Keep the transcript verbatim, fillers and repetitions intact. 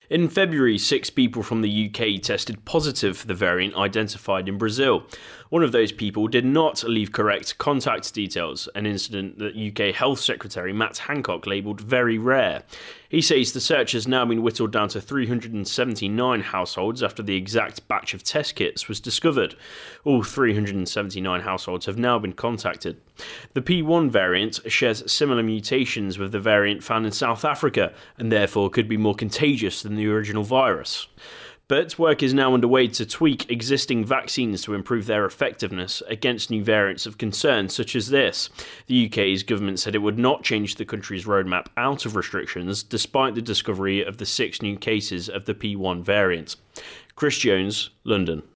In February, six people from the U K tested positive for the variant identified in Brazil. One of those people did not leave correct contact details, an incident that U K Health Secretary Matt Hancock labelled very rare. He says the search has now been whittled down to three hundred seventy-nine households after the exact batch of test kits was discovered. All three hundred seventy-nine households have now been contacted. The P one variant shares similar mutations with the variant found in South Africa and therefore could be more contagious than the original virus. But work is now underway to tweak existing vaccines to improve their effectiveness against new variants of concern such as this. The U K's government said it would not change the country's roadmap out of restrictions despite the discovery of the six new cases of the P one variant. Chris Jones, London.